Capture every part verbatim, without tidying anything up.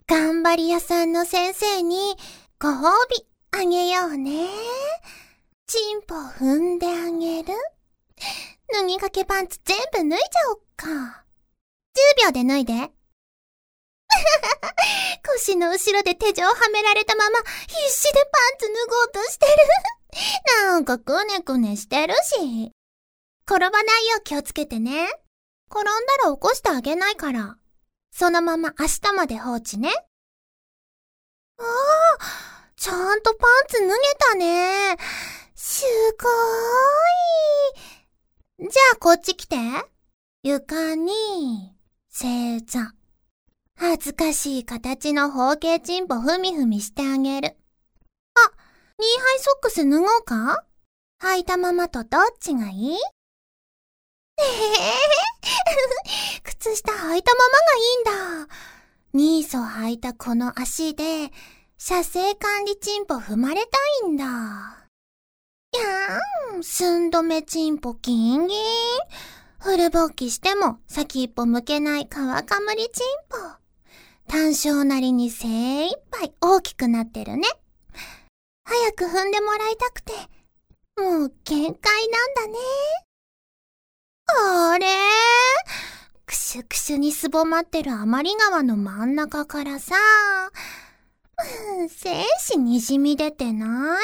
頑張り屋さんの先生にご褒美あげようね。チンポ踏んであげる。脱ぎかけパンツ全部脱いじゃおっか。じゅうびょうで脱いで。腰の後ろで手錠はめられたまま必死でパンツ脱ごうとしてる。なんかくねくねしてるし。転ばないよう気をつけてね。転んだら起こしてあげないから。そのまま明日まで放置ね。ああ、ちゃんとパンツ脱げたね。すごーい。じゃあこっち来て。床に、正座。恥ずかしい形の方形チンポふみふみしてあげる。あ、ニーハイソックス脱ごうか？履いたままとどっちがいい？えへへ靴下履いたままがいいんだ。ニーソ履いたこの足で、車制管理チンポ踏まれたいんだ。やーん、寸止めチンポギンギン。フル勃起しても先一歩向けない川かむりチンポ。単勝なりに精一杯大きくなってるね。早く踏んでもらいたくて、もう限界なんだね。あれ？くしゅくしゅにすぼまってる余川の真ん中からさ、精子にじみ出てない？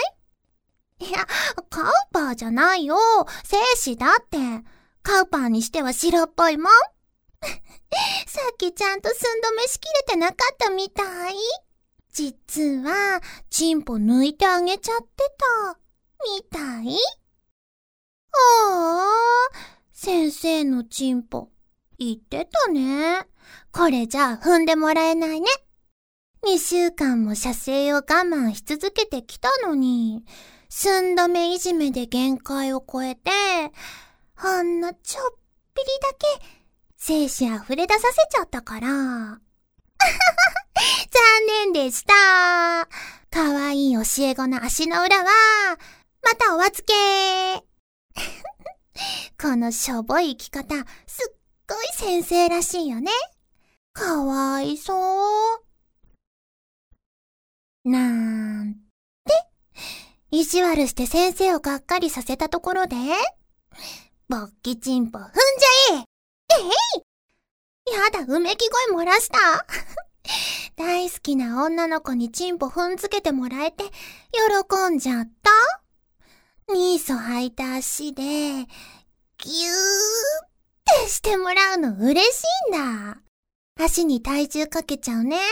いや、カウパーじゃないよ。精子だって。カウパーにしては白っぽいもん。さっきちゃんと寸止めしきれてなかったみたい。実は、チンポ抜いてあげちゃってた。みたい。ああ、先生のチンポ、言ってたね。これじゃあ踏んでもらえないね。にしゅうかんも射精を我慢し続けてきたのに、寸止めいじめで限界を超えて、ほんのちょっぴりだけ精子溢れ出させちゃったから。残念でした。かわいい教え子の足の裏は、またお預け。このしょぼい生き方、すっごい先生らしいよね。かわいそう。なんて、意地悪して先生をがっかりさせたところで、勃起チンポ踏んじゃえ。えい！やだ、うめき声漏らした。大好きな女の子にチンポ踏んづけてもらえて喜んじゃった。ニーソ履いた足でギューってしてもらうの嬉しいんだ。足に体重かけちゃうね。う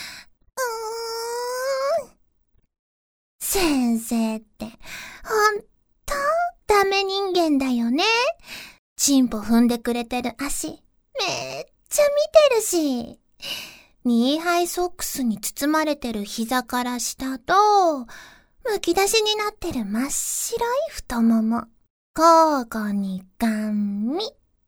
ーん。先生ってほんとダメ人間だよね。チンポ踏んでくれてる足めっちゃ見てるし、ニーハイソックスに包まれてる膝から下と、むき出しになってる真っ白い太もも、交互にガン見。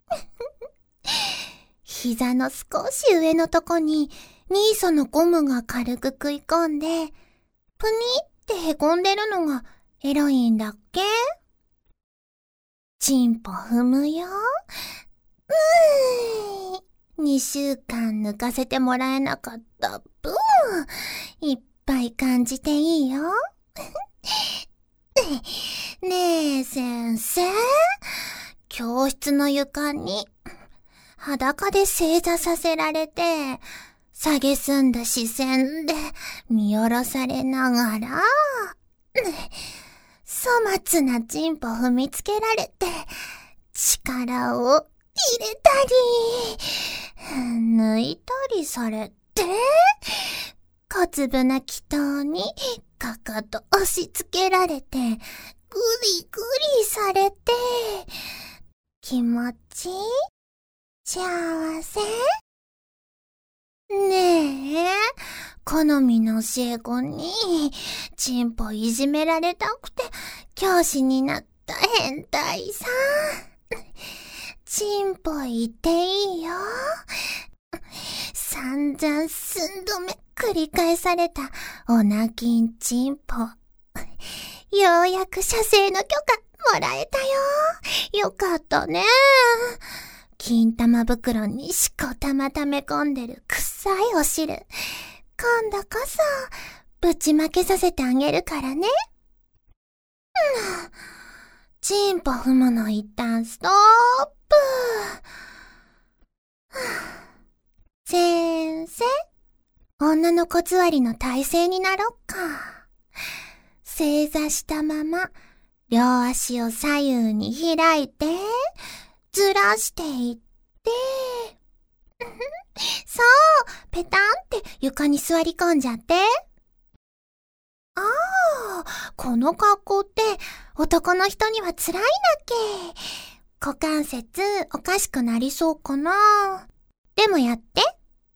膝の少し上のとこにニーソのゴムが軽く食い込んで、ぷにってへこんでるのがエロいんだっけ？チンポ踏むよ。うーん。にしゅうかん抜かせてもらえなかった分、いっぱい感じていいよ。ねえ先生、教室の床に裸で正座させられて、下げすんだ視線で見下ろされながら、粗末なチンポ踏みつけられて、力を入れたり、抜いたりされて、小粒な気筒にかかと押し付けられて、ぐりぐりされて、気持ち幸せ？ねえ、好みの教え子にチンポいじめられたくて教師になった変態さ。チンポ言っていいよ。散々寸止め繰り返されたオナキンチンポ。ようやく射精の許可もらえたよ。よかったね。金玉袋にしこたま溜め込んでる臭いお汁。 今度こそ、ぶちまけさせてあげるからね。うん、チンポ踏むの一旦ストップ。先生、女の子座りの体勢になろっか。正座したまま、両足を左右に開いて、ずらしていって、そう、ペタンって床に座り込んじゃって。ああ、この格好って男の人には辛いんだっけ。股関節おかしくなりそうかな。でもやって。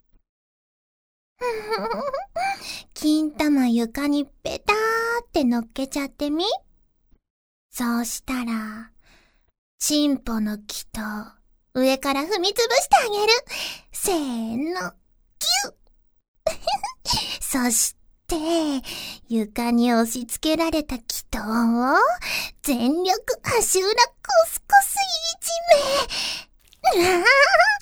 金玉床にペターって乗っけちゃってみ。そうしたら、チンポの木と上から踏みつぶしてあげる。せーの、キュッそして、床に押し付けられた気筒を全力足裏コスコスいじめ。あ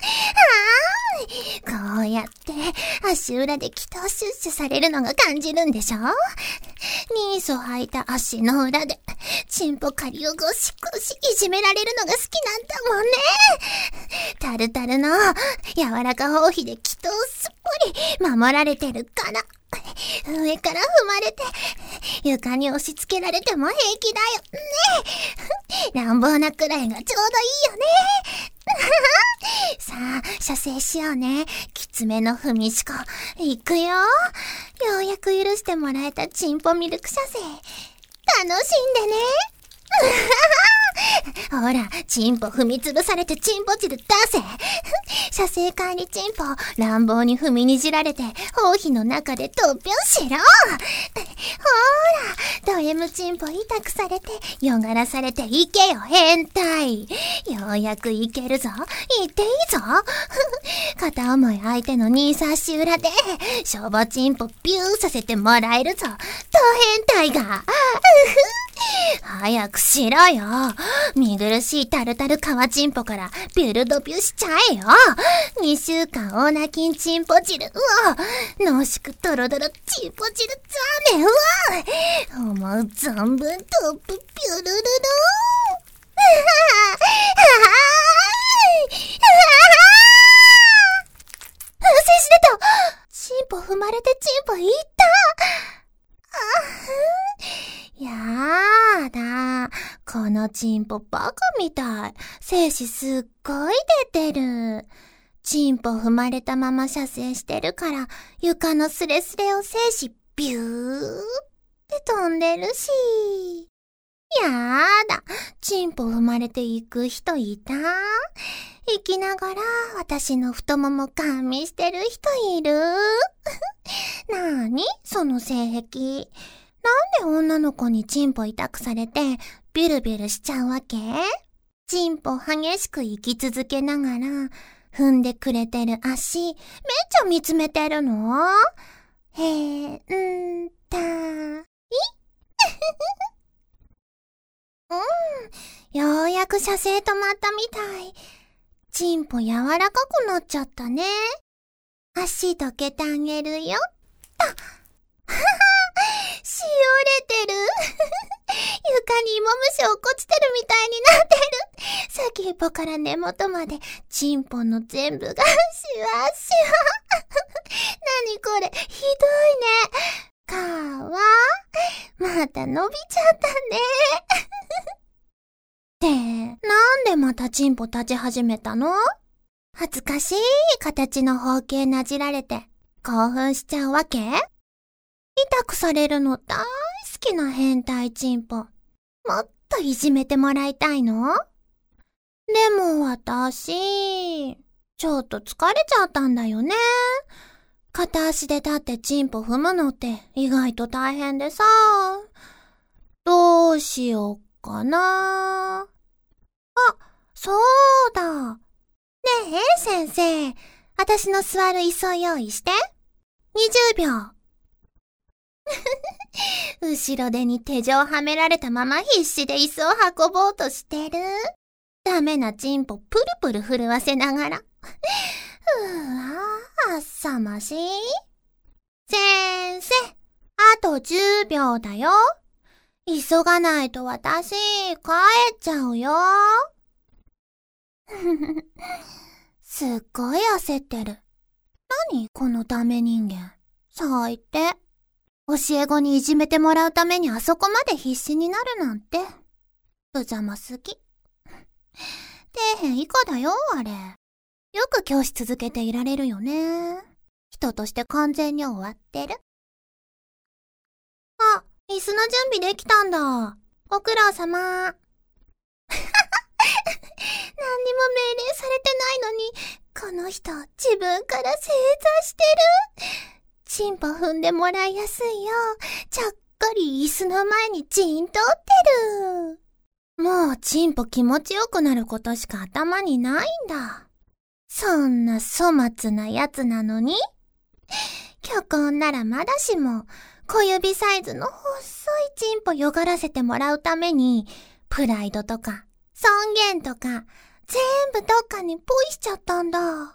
あ、こうやって足裏で気筒シュッシュされるのが感じるんでしょ。ニーソ履いた足の裏でチンポカリをゴシゴシいじめられるのが好きなんだもんね。タルタルの柔らか包皮で気筒すっぽり守られてるから、上から踏まれて床に押し付けられても平気だよね。乱暴なくらいがちょうどいいよね。さあ、射精しようね。きつめの踏みしこ。いくよ。ようやく許してもらえたチンポミルク射精。楽しんでね。ほら、チンポ踏みつぶされてチンポ汁出せ。射精管理チンポ、乱暴に踏みにじられて、包皮の中で突拍しろ。ほら、ド M チンポ痛くされて、よがらされていけよ、変態。ようやくいけるぞ。行っていいぞ。片思い相手のニーサ足裏で、ショボチンポビューさせてもらえるぞ。ド変態が。早くしろよ。見苦しいタルタルカワチンポからビュルドビュしちゃえよ。にしゅうかんオーナキンチンポ汁うわ、濃縮トロドロチンポ汁ザメうわ、思う存分トップビュルルル精子出た。チンポ踏まれてチンポいった。やだ。このチンポバカみたい。精子すっごい出てる。チンポ踏まれたまま射精してるから、床のスレスレを精子ビューって飛んでるし。やだ。チンポ踏まれていく人いた？生きながら私の太ももガン見してる人いる？なーにその性癖。なんで女の子にチンポ痛くされてビルビルしちゃうわけ？チンポ激しく生き続けながら踏んでくれてる足めっちゃ見つめてるの？へんたいうん、ようやく射精止まったみたい。チンポ柔らかくなっちゃったね。足どけてあげるよ。と。ははしおれてる。床に芋虫落っこちてるみたいになってる。先っぽから根元までチンポの全部がシュワシュワ。なにこれ、ひどいね。かわ、また伸びちゃったね。って、なんでまたチンポ立ち始めたの？恥ずかしい形の包茎なじられて興奮しちゃうわけ？痛くされるの大好きな変態チンポ。もっといじめてもらいたいの？でも私、ちょっと疲れちゃったんだよね。片足で立ってチンポ踏むのって意外と大変でさ。どうしよっかな。あ、そうだ。ねえ、先生。私の座る椅子を用意して。にじゅうびょう。後ろ手に手錠はめられたまま必死で椅子を運ぼうとしてる。ダメなチンポプルプル震わせながら。うわぁ、あっさましい。先とじゅうびょうだよ。急がないと私、帰っちゃうよ。すっごい焦ってる。何このダメ人間。最低。教え子にいじめてもらうためにあそこまで必死になるなんて。無様すぎ。底辺以下だよ、あれ。よく教師続けていられるよね。人として完全に終わってる。あ、椅子の準備できたんだ。ご苦労様。何にも命令されてないのに、この人自分から正座してる。チンポ踏んでもらいやすいよ。ちゃっかり椅子の前に陣取ってる。もうチンポ気持ちよくなることしか頭にないんだ。そんな粗末なやつなのに。虚婚ならまだしも、小指サイズの細いチンポよがらせてもらうために、プライドとか尊厳とか全部どっかにポイしちゃったんだ。ま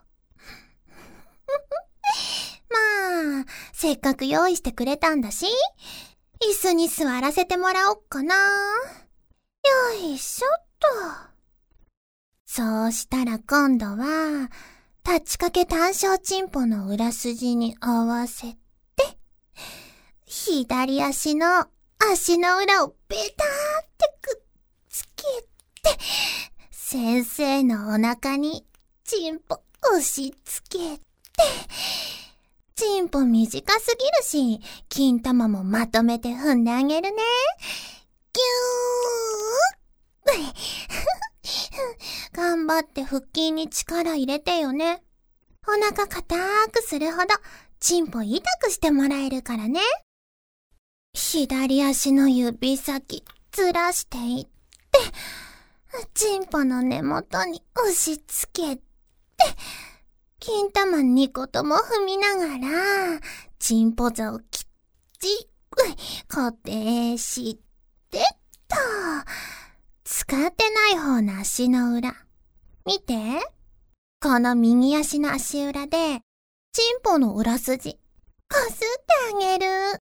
あ、せっかく用意してくれたんだし、椅子に座らせてもらおっかな。よいしょっと。そうしたら今度は、立ちかけ単小チンポの裏筋に合わせて、左足の足の裏をベターってくっつけて、先生のお腹にチンポ押し付けて、チンポ短すぎるし、金玉もまとめて踏んであげるね。ぎゅー頑張って腹筋に力入れてよね。お腹硬くするほど、チンポ痛くしてもらえるからね。左足の指先、ずらしていって、チンポの根元に押し付けて、金玉にことも踏みながら、チンポ座をきっちり固定してと、使ってない方の足の裏。見て。この右足の足裏で、チンポの裏筋、こすってあげる。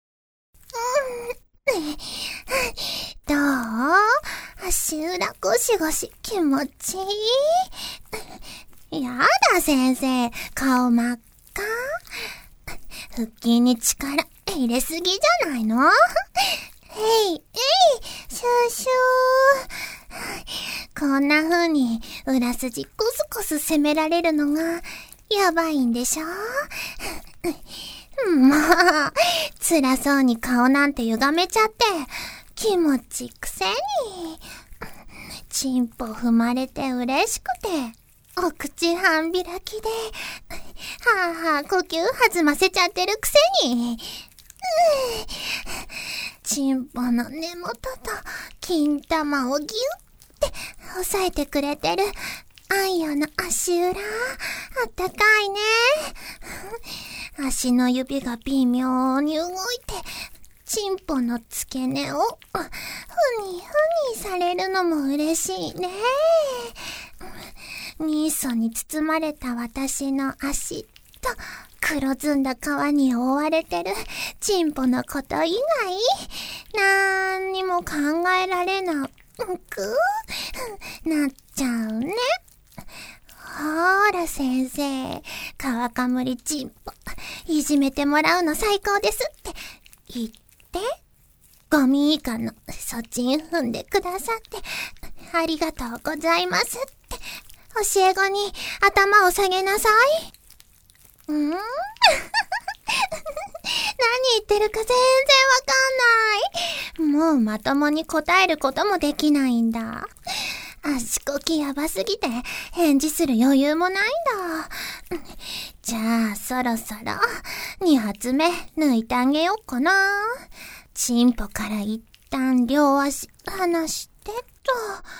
どう？足裏ゴシゴシ気持ちいい？やだ先生、顔真っ赤。腹筋に力入れすぎじゃないの？えい、えい、シューシュー。こんな風に裏筋コスコス攻められるのがやばいんでしょ？もう、辛そうに顔なんて歪めちゃって、気持ちくせに。チンポ踏まれて嬉しくて、お口半開きで、はぁはぁ呼吸弾ませちゃってるくせに。チンポの根元と金玉をギュッて押さえてくれてるあんよの足裏、あったかいね。足の指が微妙に動いて、チンポの付け根をふにふにされるのも嬉しいね。ミーソに包まれた私の足と黒ずんだ皮に覆われてるチンポのこと以外、なんにも考えられなくなっちゃうね。ほーら先生、皮かむりチンポ、いじめてもらうの最高ですって言って、ゴミ以下のそちん踏んでくださってありがとうございますって教え子に頭を下げなさい。ん？何言ってるか全然わかんない。もうまともに答えることもできないんだ。足こきやばすぎて返事する余裕もないんだ。じゃあそろそろに発目抜いてあげようかな。チンポから一旦両足離してと、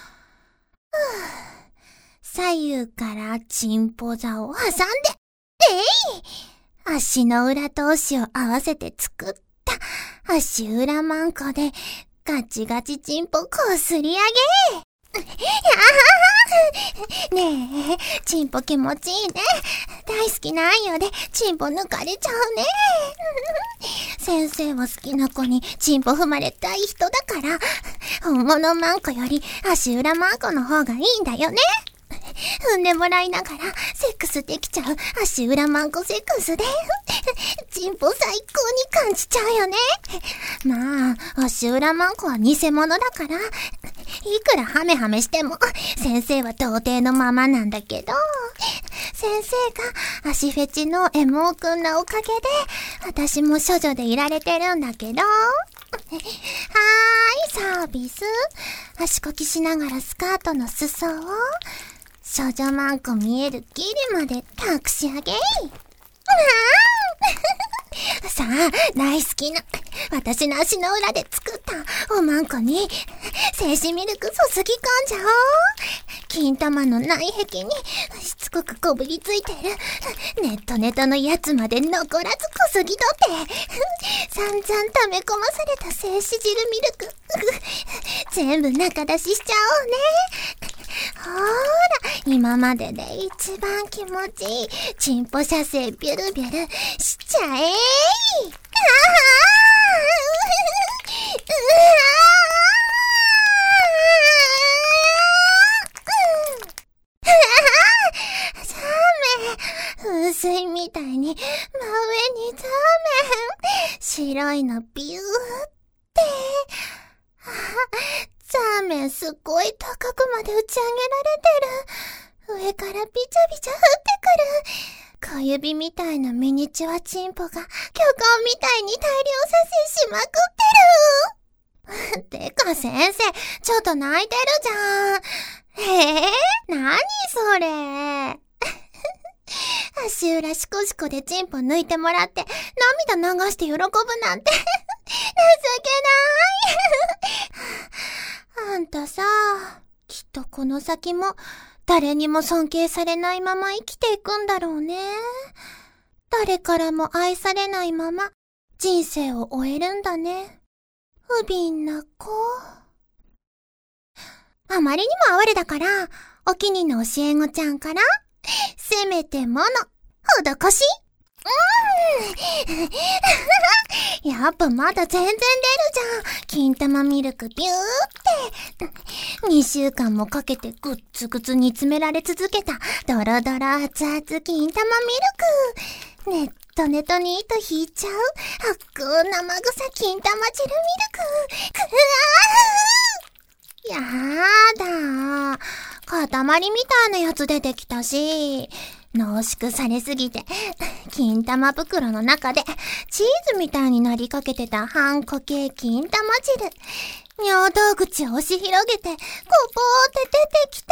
左右からチンポ座を挟んで、えい！足の裏と足を合わせて作った足裏マンコでガチガチチンポこすり上げ。ねえ、チンポ気持ちいいね。大好きなあんよでチンポ抜かれちゃうね。 先生は好きな子にチンポ踏まれたい人だから、本物マンコより足裏マンコの方がいいんだよね。踏んでもらいながらセックスできちゃう足裏マンコセックスでチンポ最高に感じちゃうよね。まあ足裏マンコは偽物だから、いくらハメハメしても先生は童貞のままなんだけど、先生が足フェチのエモーくんなおかげで私も処女でいられてるんだけど。はーい、サービス。足こきしながらスカートの裾を少女マンコ見えるギリまで隠し上げい。さあ、大好きな私の足の裏で作ったおまんこに精子ミルク注ぎ込んじゃおう。金玉の内壁にしつこくこぶりついてるネットネトのやつまで残らずこすぎ取って散々溜め込まされた精子汁ミルク全部中出ししちゃおうね。ほーら、今までで一番気持ちいいチンポ射精ビュルビュルしちゃえーい。あはーザーメン、風水みたいに真上にザーメン、白いのビューってザーメンすっごい高くまで打ち上げられてる。上からビチャビチャ降ってくる。小指みたいなミニチュアチンポが巨根みたいに大量射精しまくってる。てか先生、ちょっと泣いてるじゃん。えー、なにそれ。足裏シコシコでチンポ抜いてもらって涙流して喜ぶなんて情けない。あんたさ、きっとこの先も誰にも尊敬されないまま生きていくんだろうね。誰からも愛されないまま人生を終えるんだね。不憫な子。あまりにも哀れだから、お気に入りの教え子ちゃんから、せめてもの、施し。うーん。やっぱまだ全然出るじゃん。金玉ミルクビューって。にしゅうかんもかけてグッツグツ煮詰められ続けたドロドロ熱々金玉ミルク。ネットネトに糸引いちゃう発酵生臭金玉汁ミルク。くわー。やだー。塊みたいなやつ出てきたし、濃縮されすぎて、金玉袋の中でチーズみたいになりかけてた半固形金玉汁。尿道口を押し広げて、こぼーって出てきた。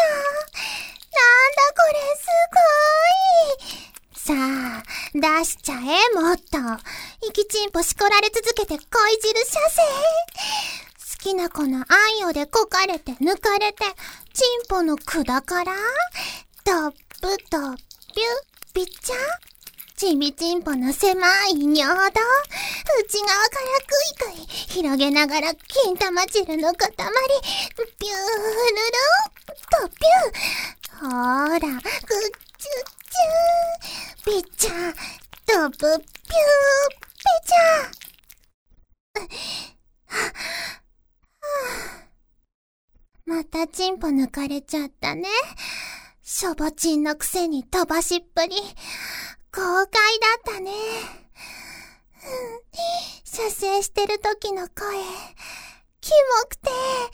なんだこれすごい。さあ、出しちゃえもっと。生きチンポしこられ続けて恋汁射精。好きな子のあんよでこかれて抜かれて、チンポの管からドップドッピュピチャ、ちびチンポの狭い尿道、内側からクイクイ広げながら金玉汁の塊、ピュールルとピュー。ほーら、グッチュッチュー、ピチャ、ドブピューピチャ。またチンポ抜かれちゃったね。しょぼちんのくせに飛ばしっぷり。豪快だったね。射精してる時の声、キモくて。